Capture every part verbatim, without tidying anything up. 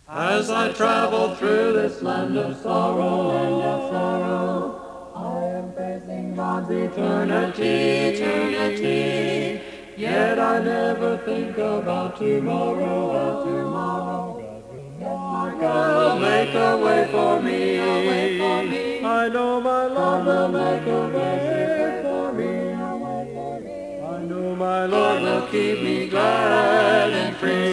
As I travel through this land of sorrow, land of sorrow, I am facing God's eternity, eternity. Yet I never think about tomorrow, about tomorrow. God will make a way for me. I know my Lord will make a way for me. I know my Lord will keep me glad and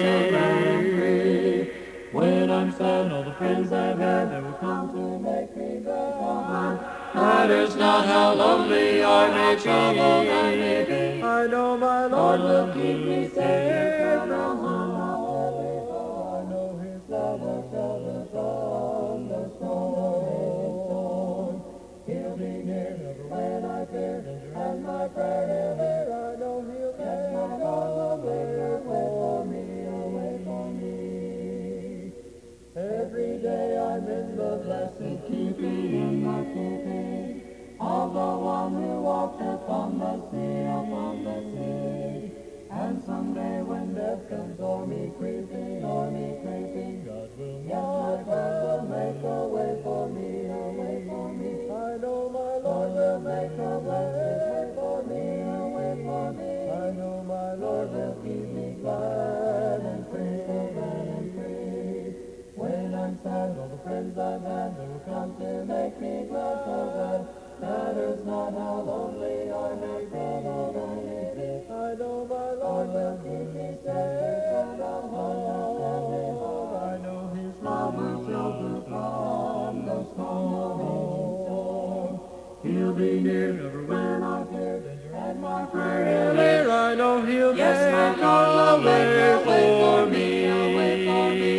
free. When I'm sad, all the friends I've had, they will come to make me glad. Matters not how lonely I may be. I know my Lord will keep me safe from harm. I know His love will shelter from the storm. He'll be near, never when I fear danger, and my prayer He'll hear. I know He'll make a way for me, a way for me. Every day I'm in the blessed keeping, in the keeping of the one who walked upon the sea, upon the sea. And someday when death comes o'er me creeping, o'er me creeping, God will, God will make a way for me, a way for me. I know my Lord will make a way for me, a way for me. I know my Lord will keep me glad and free, glad and free. When I'm sad, all the friends I've had, they will come to make me glad, so glad. Matters not how lonely I may be, I know my Lord will keep me safe from harm. I know His love will shelter from the storm. He'll be near, never when I fear danger, and my prayer He'll hear. I know He'll yes, make a way for me, a way for me.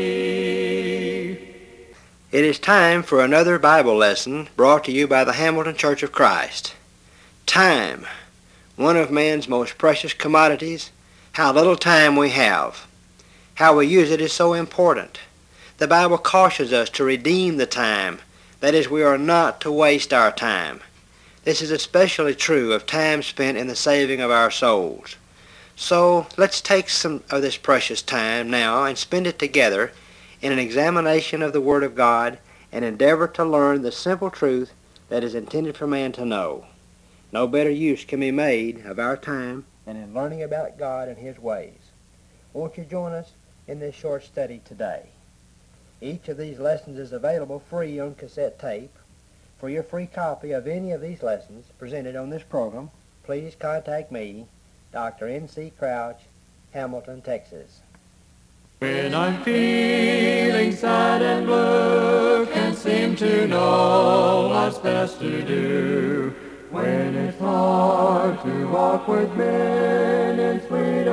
It is time for another Bible lesson brought to you by the Hamilton Church of Christ. Time, one of man's most precious commodities. How little time we have. How we use it is so important. The Bible cautions us to redeem the time. That is, we are not to waste our time. This is especially true of time spent in the saving of our souls. So let's take some of this precious time now and spend it together in an examination of the Word of God and endeavor to learn the simple truth that is intended for man to know. No better use can be made of our time than in learning about God and His ways. Won't you join us in this short study today? Each of these lessons is available free on cassette tape. For your free copy of any of these lessons presented on this program, please contact me, Doctor N C Crouch, Hamilton, Texas. When I'm feeling sad and blue, can't seem to know what's best to do. When it's hard to walk with men in sweet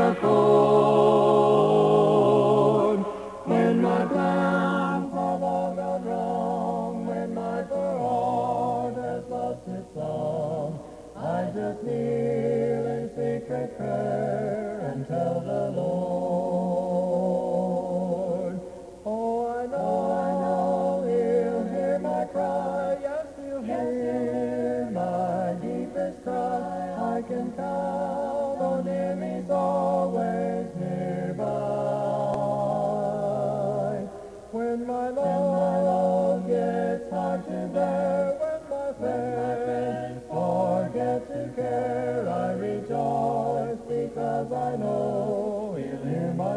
accord. When my plans have all gone wrong, when my poor heart has lost its song, I just kneel in secret prayer and tell the Lord. Oh, I know, I know He'll hear my cry. Yes, He'll hear my deepest cry. I can count on Him, He's always nearby. When my Lord gets hard to bear, when my friends forget to care, I rejoice because I know He'll hear my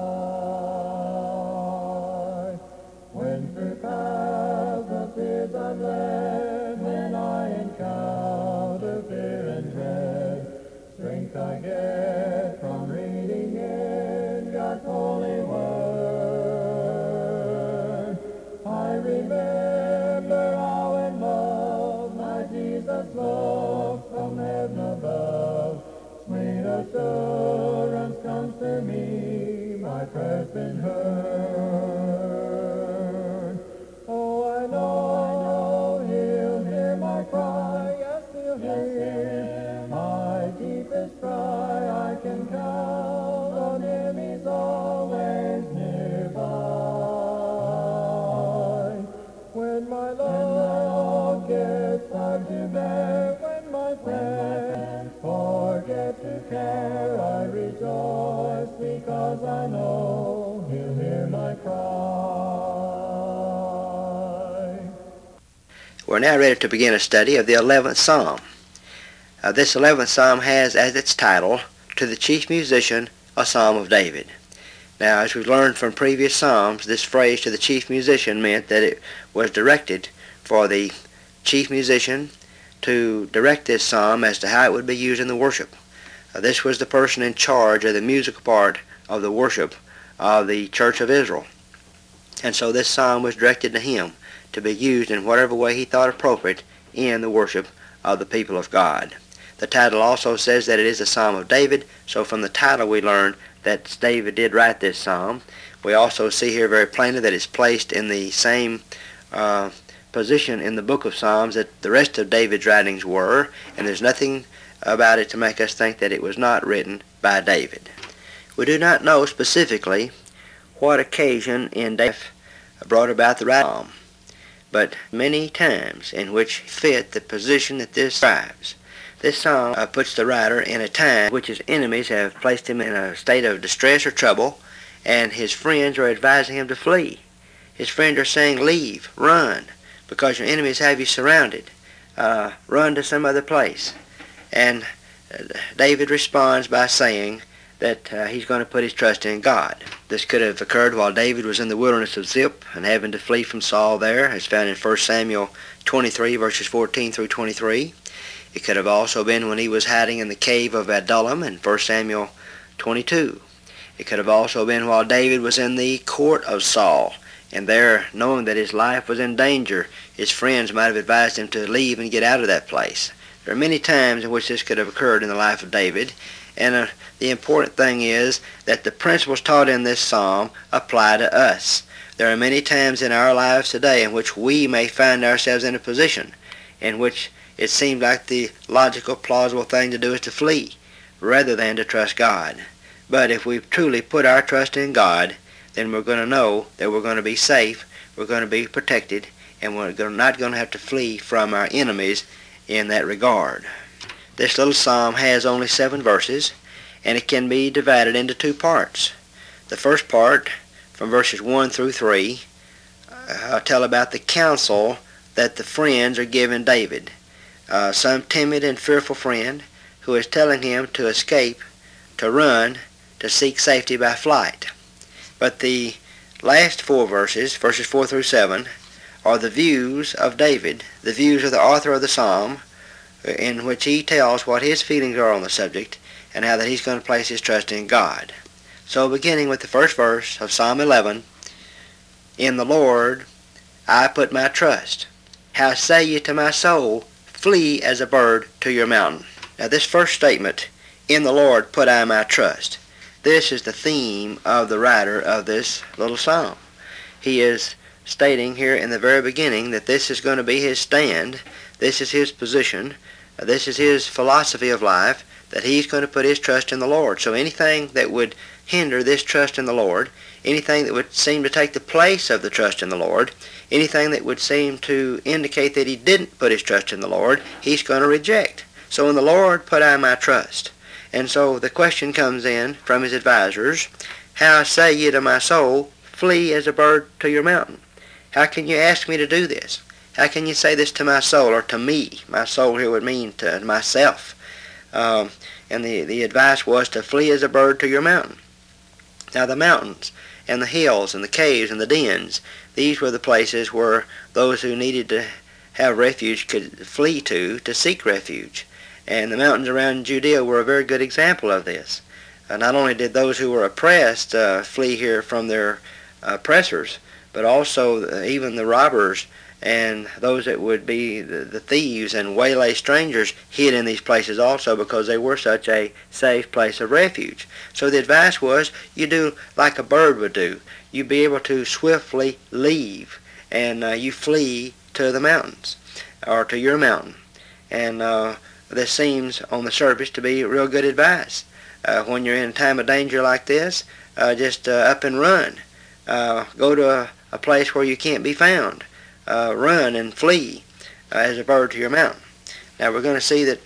cry. When through paths of tears I'm led, when I encounter fear and dread, strength I get from reading in God's holy word. I remember how in love my Jesus looked from heaven above. Sweet assurance comes to me, my prayer's been heard. Oh, I know, I know He'll hear my cry. Yes, He'll hear my deepest cry. I can count on Him, He's always nearby. When my Lord gets hard to bear, when my friends forget to care, I rejoice because I know He'll hear my cry. We're now ready to begin a study of the eleventh Psalm. Uh, this eleventh Psalm has as its title, To the Chief Musician, a Psalm of David. Now, as we've learned from previous Psalms, this phrase to the chief musician meant that it was directed for the chief musician to direct this psalm as to how it would be used in the worship. Uh, this was the person in charge of the musical part of the worship of the Church of Israel. And so this psalm was directed to him to be used in whatever way he thought appropriate in the worship of the people of God. The title also says that it is a Psalm of David, so from the title we learn that David did write this psalm. We also see here very plainly that it's placed in the same uh, position in the book of Psalms that the rest of David's writings were, and there's nothing about it to make us think that it was not written by David. We do not know specifically what occasion in David brought about the writing of the psalm, but many times in which fit the position that this describes. This psalm uh, puts the writer in a time in which his enemies have placed him in a state of distress or trouble, and his friends are advising him to flee. His friends are saying, leave, run, because your enemies have you surrounded. Uh, run to some other place. And uh, David responds by saying that uh, he's going to put his trust in God. This could have occurred while David was in the wilderness of Ziph and having to flee from Saul there, as found in First Samuel twenty-three, verses fourteen through twenty-three. It could have also been when he was hiding in the cave of Adullam in First Samuel twenty-two. It could have also been while David was in the court of Saul, and there, knowing that his life was in danger, his friends might have advised him to leave and get out of that place. There are many times in which this could have occurred in the life of David, and uh, the important thing is that the principles taught in this psalm apply to us. There are many times in our lives today in which we may find ourselves in a position in which it seems like the logical, plausible thing to do is to flee rather than to trust God. But if we truly put our trust in God, then we're going to know that we're going to be safe, we're going to be protected, and we're not going to have to flee from our enemies in that regard. This little psalm has only seven verses, and it can be divided into two parts. The first part, from verses one through three, uh, tell about the counsel that the friends are giving David. Uh, some timid and fearful friend who is telling him to escape, to run, to seek safety by flight. But the last four verses, verses four through seven, are the views of David, the views of the author of the psalm, in which he tells what his feelings are on the subject and how that he's going to place his trust in God. So beginning with the first verse of Psalm eleven, In the Lord I put my trust. How say ye to my soul, flee as a bird to your mountain. Now this first statement, in the Lord put I my trust, this is the theme of the writer of this little psalm. He is stating here in the very beginning that this is going to be his stand, this is his position, this is his philosophy of life, that he's going to put his trust in the Lord. So anything that would hinder this trust in the Lord, anything that would seem to take the place of the trust in the Lord, anything that would seem to indicate that he didn't put his trust in the Lord, he's going to reject. So in the Lord put I my trust. And so the question comes in from his advisors, how say ye to my soul, flee as a bird to your mountain? How can you ask me to do this? How can you say this to my soul, or to me? My soul here would mean to myself. Um, and the, the advice was to flee as a bird to your mountain. Now the mountains and the hills and the caves and the dens, these were the places where those who needed to have refuge could flee to, to seek refuge. And the mountains around Judea were a very good example of this. Uh, not only did those who were oppressed uh, flee here from their oppressors, but also uh, even the robbers and those that would be the, the thieves and waylay strangers hid in these places also, because they were such a safe place of refuge. So the advice was, you do like a bird would do. You be able to swiftly leave, and uh, you flee to the mountains, or to your mountain. And uh, this seems on the surface to be real good advice. Uh, when you're in a time of danger like this, uh, just uh, up and run. Uh, go to a, a place where you can't be found. Uh, run and flee uh, as a bird to your mountain. Now we're going to see that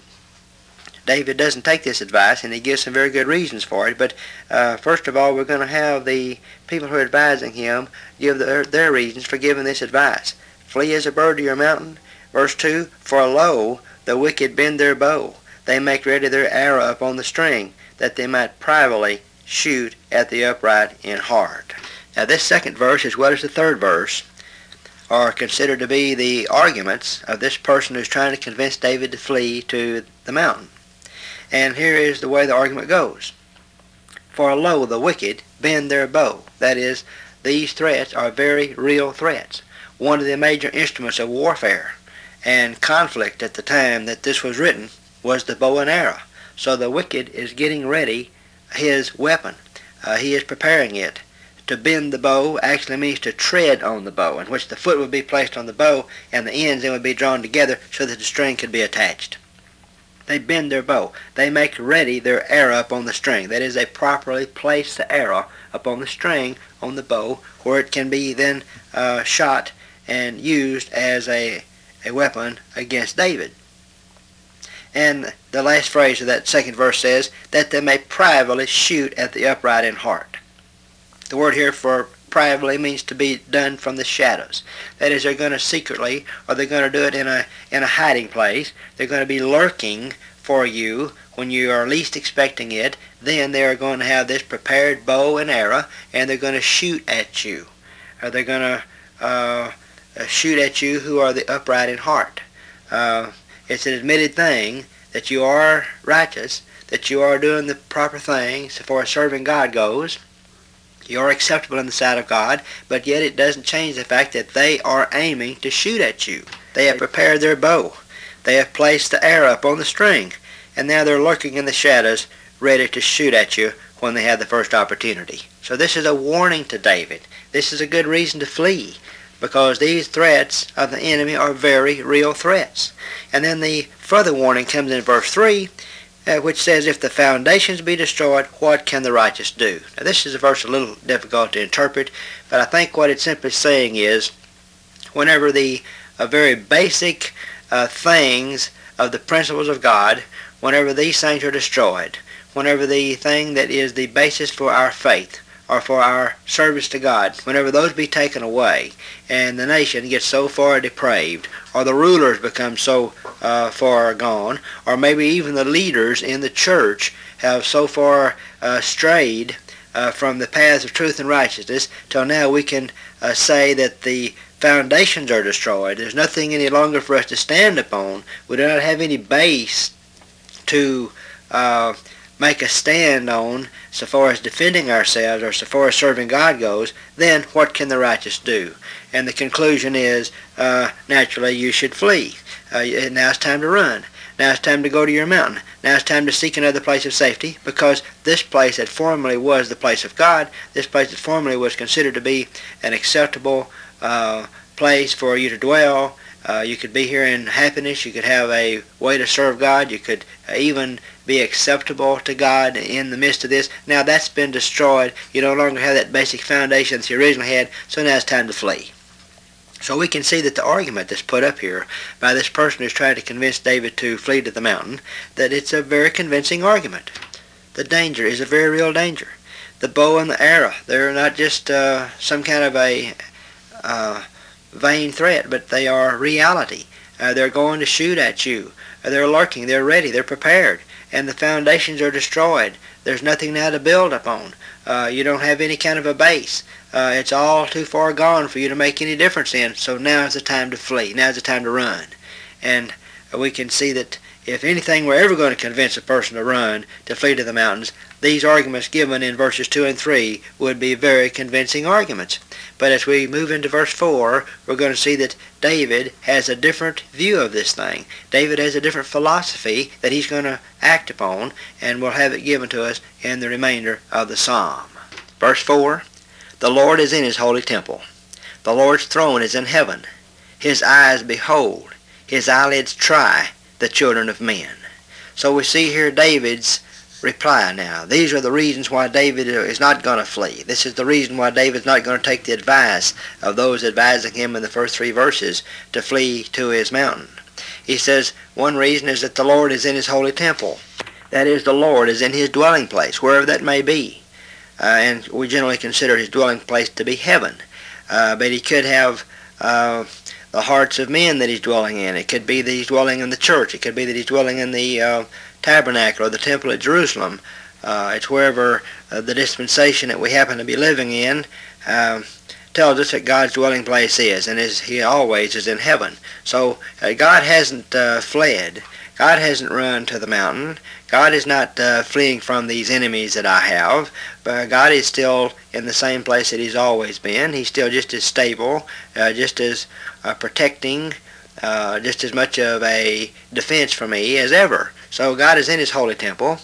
David doesn't take this advice, and he gives some very good reasons for it. But uh, first of all, we're going to have the people who are advising him give their, their reasons for giving this advice. Flee as a bird to your mountain. Verse two, for lo, the wicked bend their bow. They make ready their arrow upon the string, that they might privately shoot at the upright in heart. Now this second verse, as well as the third verse, are considered to be the arguments of this person who's trying to convince David to flee to the mountain. And here is the way the argument goes. For lo, the wicked bend their bow. That is, these threats are very real threats. One of the major instruments of warfare and conflict at the time that this was written was the bow and arrow. So the wicked is getting ready his weapon. Uh, he is preparing it. To bend the bow actually means to tread on the bow, in which the foot would be placed on the bow and the ends then would be drawn together so that the string could be attached. They bend their bow. They make ready their arrow upon the string. That is, they properly place the arrow upon the string on the bow where it can be then uh, shot and used as a, a weapon against David. And the last phrase of that second verse says, that they may privately shoot at the upright in heart. The word here for privately means to be done from the shadows. That is, they're going to secretly, or they're going to do it in a, in a hiding place. They're going to be lurking for you when you are least expecting it. Then they are going to have this prepared bow and arrow, and they're going to shoot at you. Or they're going to uh, shoot at you who are the upright in heart. Uh, It's an admitted thing that you are righteous, that you are doing the proper things as far as serving God goes. You are acceptable in the sight of God, but yet it doesn't change the fact that they are aiming to shoot at you. They have prepared their bow. They have placed the arrow upon the string, and now they're lurking in the shadows, ready to shoot at you when they have the first opportunity. So this is a warning to David. This is a good reason to flee, because these threats of the enemy are very real threats. And then the further warning comes in verse three, uh, which says, if the foundations be destroyed, what can the righteous do? Now this is a verse a little difficult to interpret, but I think what it's simply saying is, whenever the uh, very basic uh, things of the principles of God, whenever these things are destroyed, whenever the thing that is the basis for our faith, or for our service to God, whenever those be taken away, and the nation gets so far depraved, or the rulers become so uh, far gone, or maybe even the leaders in the church have so far uh, strayed uh, from the paths of truth and righteousness, till now we can uh, say that the foundations are destroyed. There's nothing any longer for us to stand upon. We do not have any base to uh, make a stand on so far as defending ourselves or so far as serving God goes. Then what can the righteous do? And the conclusion is, uh, naturally, you should flee. Uh, now it's time to run. Now it's time to go to your mountain. Now it's time to seek another place of safety, because this place that formerly was the place of God, this place that formerly was considered to be an acceptable uh, place for you to dwell. Uh, you could be here in happiness. You could have a way to serve God. You could uh, even be acceptable to God in the midst of this. Now that's been destroyed. You no longer have that basic foundation that you originally had, so now it's time to flee. So we can see that the argument that's put up here by this person who's trying to convince David to flee to the mountain, that it's a very convincing argument. The danger is a very real danger. The bow and the arrow, they're not just uh, some kind of a uh, vain threat, but they are reality. Uh, they're going to shoot at you. Uh, they're lurking. They're ready. They're prepared. And the foundations are destroyed. There's nothing now to build upon. Uh, you don't have any kind of a base. Uh, it's all too far gone for you to make any difference in. So now is the time to flee. Now is the time to run. And uh, we can see that if anything we're ever going to convince a person to run, to flee to the mountains, these arguments given in verses two and three would be very convincing arguments. But as we move into verse four, we're going to see that David has a different view of this thing. David has a different philosophy that he's going to act upon, and we'll have it given to us in the remainder of the psalm. Verse four, the Lord is in his holy temple. The Lord's throne is in heaven. His eyes behold, his eyelids try the children of men. So we see here David's reply now. These are the reasons why David is not going to flee. This is the reason why David's not going to take the advice of those advising him in the first three verses to flee to his mountain. He says one reason is that the Lord is in his holy temple. That is, the Lord is in his dwelling place, wherever that may be. Uh, and we generally consider his dwelling place to be heaven. Uh, but he could have uh, the hearts of men that he's dwelling in. It could be that he's dwelling in the church. It could be that he's dwelling in the uh, tabernacle or the temple at Jerusalem. Uh, it's wherever uh, the dispensation that we happen to be living in uh, tells us that God's dwelling place is, and is, he always is in heaven. So uh, God hasn't uh, fled. God hasn't run to the mountain. God is not uh, fleeing from these enemies that I have, but God is still in the same place that he's always been. He's still just as stable, uh, just as uh, protecting, uh, just as much of a defense for me as ever. So God is in his holy temple.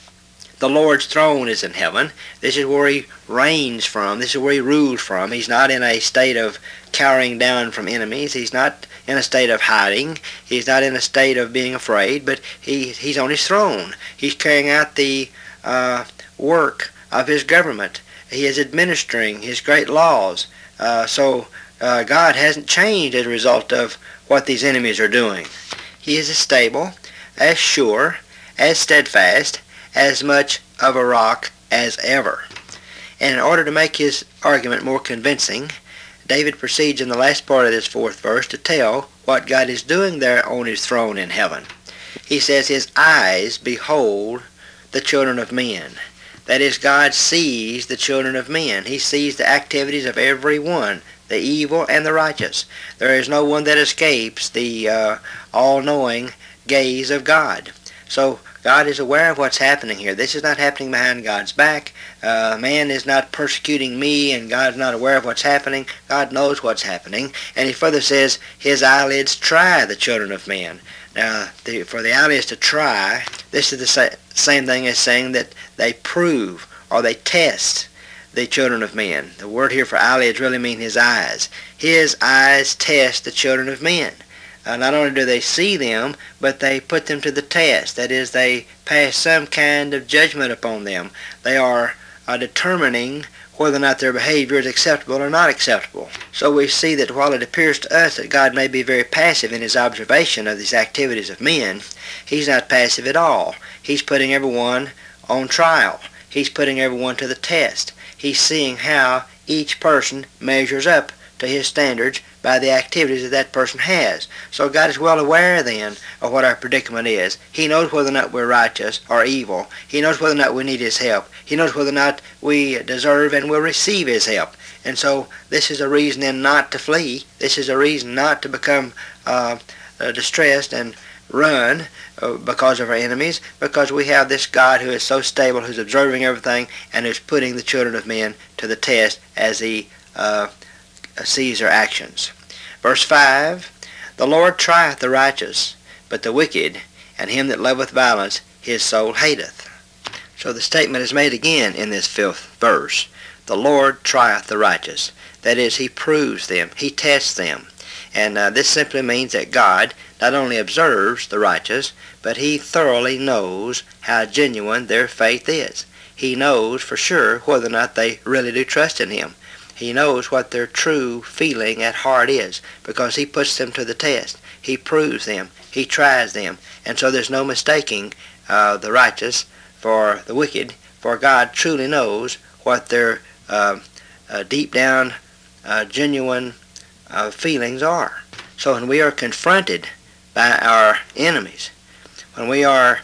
The Lord's throne is in heaven. This is where he reigns from. This is where he rules from. He's not in a state of cowering down from enemies. He's not in a state of hiding. He's not in a state of being afraid, but he, he's on his throne. He's carrying out the uh, work of his government. He is administering his great laws. Uh, so uh, God hasn't changed as a result of what these enemies are doing. He is as stable, as sure, as steadfast, as much of a rock as ever. And in order to make his argument more convincing, David proceeds in the last part of this fourth verse to tell what God is doing there on his throne in heaven. He says his eyes behold the children of men. That is, God sees the children of men. He sees the activities of every one, the evil and the righteous. There is no one that escapes the uh, all-knowing gaze of God. So God is aware of what's happening here. This is not happening behind God's back. Uh, man is not persecuting me, and God's not aware of what's happening. God knows what's happening. And he further says, his eyelids try the children of men. Now, the, for the eyelids to try, this is the sa- same thing as saying that they prove or they test the children of men. The word here for eyelids really means his eyes. His eyes test the children of men. Uh, not only do they see them, but they put them to the test. That is, they pass some kind of judgment upon them. They are uh, determining whether or not their behavior is acceptable or not acceptable. So we see that while it appears to us that God may be very passive in his observation of these activities of men, he's not passive at all. He's putting everyone on trial. He's putting everyone to the test. He's seeing how each person measures up to his standards by the activities that that person has. So God is well aware then of what our predicament is. He knows whether or not we're righteous or evil. He knows whether or not we need his help. He knows whether or not we deserve and will receive his help. And so this is a reason then not to flee. This is a reason not to become uh, uh, distressed and run uh, because of our enemies, because we have this God who is so stable, who's observing everything, and who's putting the children of men to the test as he uh, sees their actions. Verse five, the Lord trieth the righteous, but the wicked, and him that loveth violence, his soul hateth. So the statement is made again in this fifth verse. The Lord trieth the righteous. That is, he proves them, he tests them. And uh, this simply means that God not only observes the righteous, but he thoroughly knows how genuine their faith is. He knows for sure whether or not they really do trust in him. He knows what their true feeling at heart is, because he puts them to the test. He proves them. He tries them. And so there's no mistaking uh, the righteous for the wicked, for God truly knows what their uh, uh, deep down, uh, genuine uh, feelings are. So when we are confronted by our enemies, when we are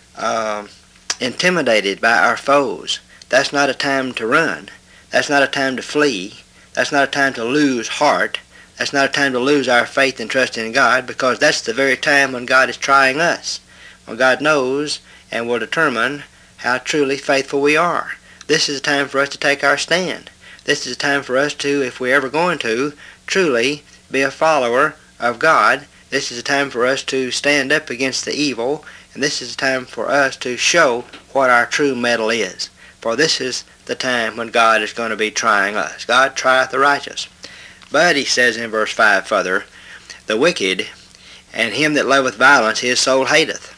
uh, intimidated by our foes, that's not a time to run. That's not a time to flee. That's not a time to lose heart. That's not a time to lose our faith and trust in God, because that's the very time when God is trying us, when God knows and will determine how truly faithful we are. This is a time for us to take our stand. This is a time for us to, if we're ever going to, truly be a follower of God. This is a time for us to stand up against the evil, and this is a time for us to show what our true mettle is. For this is the time when God is going to be trying us. God trieth the righteous. But he says in verse five further, the wicked, and him that loveth violence, his soul hateth.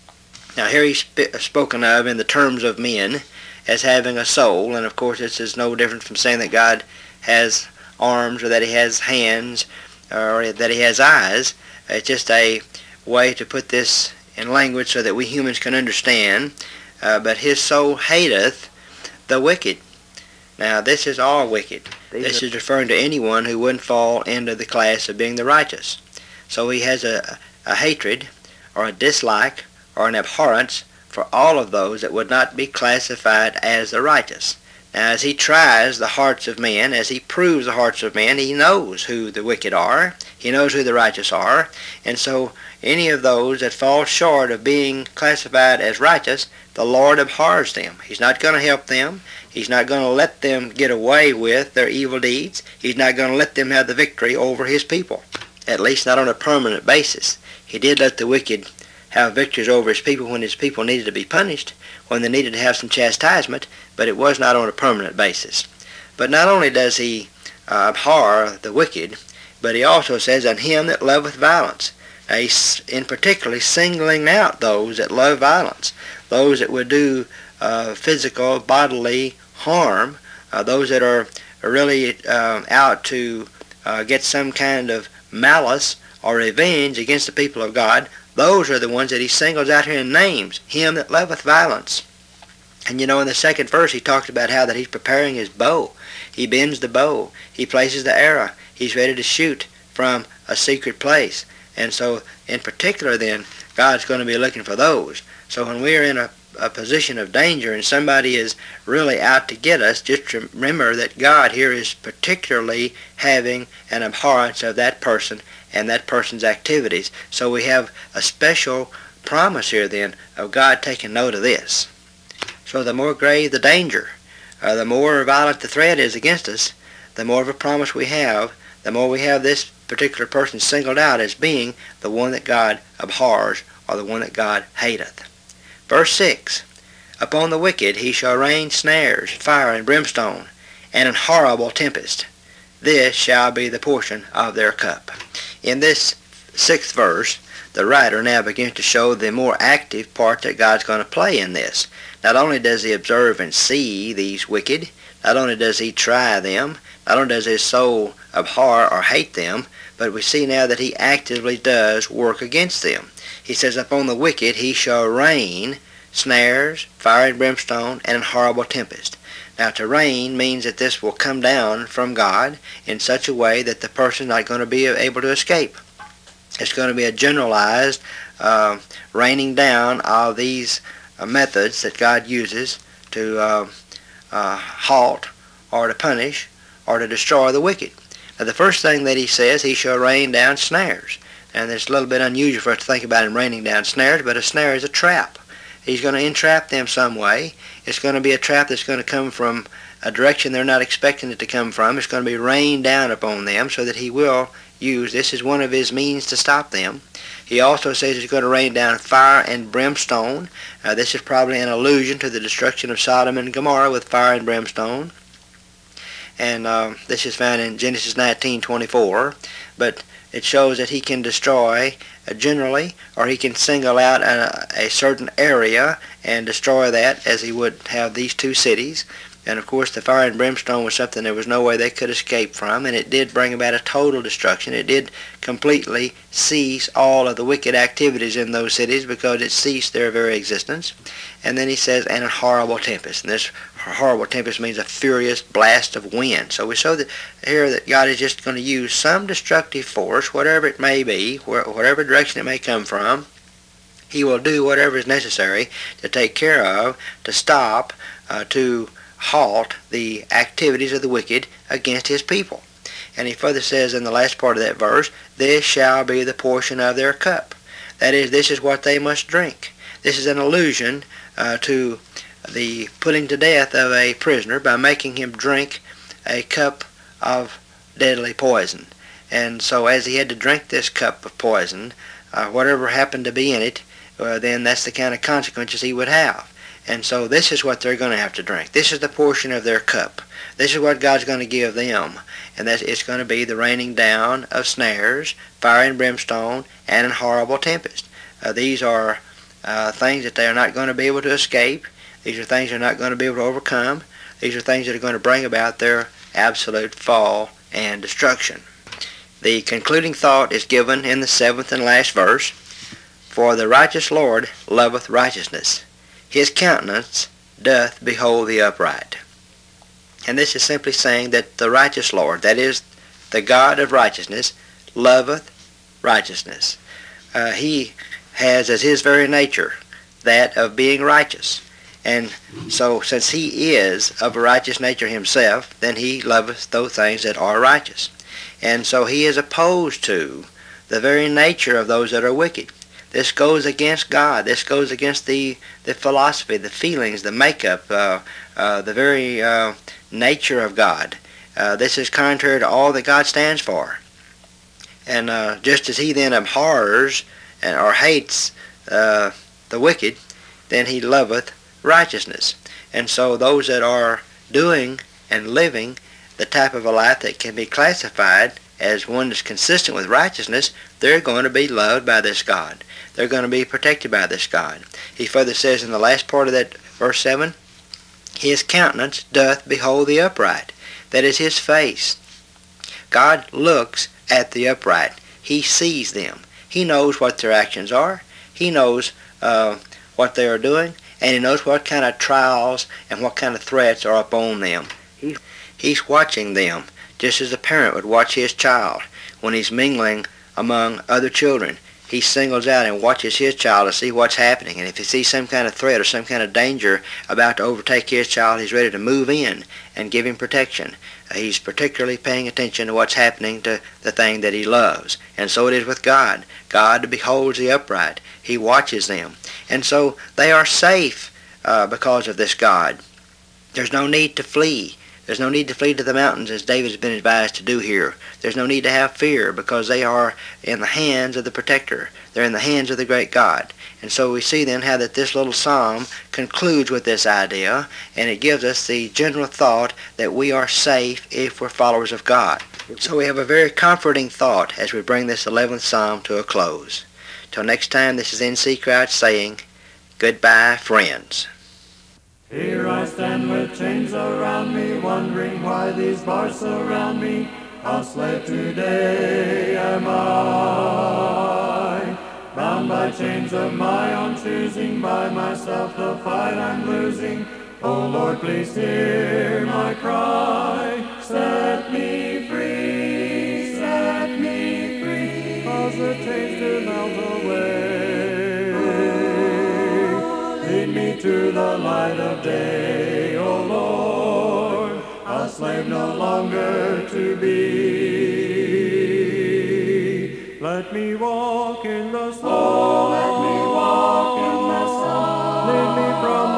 Now here he's sp- spoken of in the terms of men as having a soul, and of course this is no different from saying that God has arms, or that he has hands, or that he has eyes. It's just a way to put this in language so that we humans can understand. Uh, but his soul hateth the wicked. Now this is all wicked. This is referring to anyone who wouldn't fall into the class of being the righteous. So he has a, a hatred or a dislike or an abhorrence for all of those that would not be classified as the righteous. Now, as he tries the hearts of men, as he proves the hearts of men, he knows who the wicked are. He knows who the righteous are. And so any of those that fall short of being classified as righteous, the Lord abhors them. He's not going to help them. He's not going to let them get away with their evil deeds. He's not going to let them have the victory over his people, at least not on a permanent basis. He did let the wicked have victories over his people when his people needed to be punished, when they needed to have some chastisement, but it was not on a permanent basis. But not only does he uh, abhor the wicked, but he also says, "And him that loveth violence." Now, he's in particularly singling out those that love violence, those that would do uh, physical, bodily harm, uh, those that are really uh, out to uh, get some kind of malice or revenge against the people of God. Those are the ones that he singles out here and names, "Him that loveth violence." And you know, in the second verse, he talked about how that he's preparing his bow. He bends the bow. He places the arrow. He's ready to shoot from a secret place. And so, in particular, then, God's going to be looking for those. So when we're in a, a position of danger and somebody is really out to get us, just remember that God here is particularly having an abhorrence of that person and that person's activities. So we have a special promise here, then, of God taking note of this. So the more grave the danger, uh, the more violent the threat is against us, the more of a promise we have, the more we have this particular person singled out as being the one that God abhors or the one that God hateth. Verse six, "Upon the wicked he shall rain snares, fire, and brimstone, and an horrible tempest. This shall be the portion of their cup." In this sixth verse, the writer now begins to show the more active part that God's going to play in this. Not only does he observe and see these wicked, not only does he try them, not only does his soul abhor or hate them, but we see now that he actively does work against them. He says, "Upon the wicked he shall rain snares, fire and brimstone, and an horrible tempest." Now, to rain means that this will come down from God in such a way that the person's not going to be able to escape. It's going to be a generalized uh, raining down of these uh, methods that God uses to uh, uh, halt or to punish or to destroy the wicked. Now, the first thing that he says, he shall rain down snares. And it's a little bit unusual for us to think about him raining down snares, but a snare is a trap. He's going to entrap them some way. It's going to be a trap that's going to come from a direction they're not expecting it to come from. It's going to be rained down upon them so that he will use this as one of his means to stop them. He also says he's going to rain down fire and brimstone. Uh, this is probably an allusion to the destruction of Sodom and Gomorrah with fire and brimstone. And uh, this is found in Genesis nineteen twenty-four. But it shows that he can destroy uh, generally, or he can single out a, a certain area and destroy that, as he would have these two cities. And of course the fire and brimstone was something there was no way they could escape from, and it did bring about a total destruction. It did completely cease all of the wicked activities in those cities because it ceased their very existence. And then he says, "and a horrible tempest." And this horrible tempest means a furious blast of wind. So we show that here that God is just going to use some destructive force, whatever it may be, whatever direction it may come from. He will do whatever is necessary to take care of, to stop, uh, to halt the activities of the wicked against his people. And he further says in the last part of that verse, "This shall be the portion of their cup." That is, this is what they must drink. This is an allusion uh, to the putting to death of a prisoner by making him drink a cup of deadly poison. And so as he had to drink this cup of poison, uh, whatever happened to be in it, uh, then that's the kind of consequences he would have. And so this is what they're going to have to drink. This is the portion of their cup. This is what God's going to give them. And that it's going to be the raining down of snares, fire and brimstone, and an horrible tempest. Uh, these are uh, things that they are not going to be able to escape. These are things they're not going to be able to overcome. These are things that are going to bring about their absolute fall and destruction. The concluding thought is given in the seventh and last verse. "For the righteous Lord loveth righteousness. His countenance doth behold the upright." And this is simply saying that the righteous Lord, that is, the God of righteousness, loveth righteousness. Uh, he has as his very nature that of being righteous. And so since he is of a righteous nature himself, then he loveth those things that are righteous. And so he is opposed to the very nature of those that are wicked. This goes against God. This goes against the, the philosophy, the feelings, the makeup, uh, uh, the very uh, nature of God. Uh, this is contrary to all that God stands for. And uh, just as he then abhors and, or hates uh, the wicked, then he loveth righteousness. And so those that are doing and living the type of a life that can be classified as one that's consistent with righteousness, they're going to be loved by this God. They're going to be protected by this God. He further says in the last part of that verse seven, his countenance doth behold the upright. That is his face. God looks at the upright. He sees them. He knows what their actions are. He knows uh, what they are doing, and he knows what kind of trials and what kind of threats are upon them. He's, he's watching them, just as a parent would watch his child when he's mingling among other children. He singles out and watches his child to see what's happening, and if he sees some kind of threat or some kind of danger about to overtake his child, he's ready to move in and give him protection. Uh, he's particularly paying attention to what's happening to the thing that he loves. And so it is with God. God beholds the upright. He watches them. And so they are safe uh, because of this God. There's no need to flee. There's no need to flee to the mountains as David has been advised to do here. There's no need to have fear because they are in the hands of the protector. They're in the hands of the great God. And so we see then how that this little psalm concludes with this idea, and it gives us the general thought that we are safe if we're followers of God. So we have a very comforting thought as we bring this eleventh psalm to a close. Till next time, this is N C Crouch saying, goodbye, friends. Here I stand with chains around me, wondering why these bars surround me. A slave today am I, bound by chains of my own choosing, by myself the fight I'm losing. Oh Lord, please hear my cry, set me free, set me free, cause the chains do melt away. Lead me to the light of day, O Lord, a slave no longer to be. Let me walk in the sun, oh, let me walk in the sun, lead me from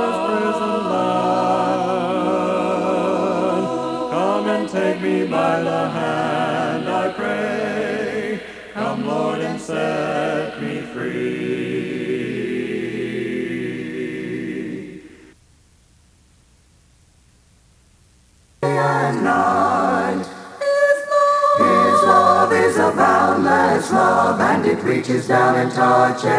this prison land. Come and take me by the hand, I pray. Come, Lord, and set me free. And night. His love, His love is a boundless love, and it reaches down and touches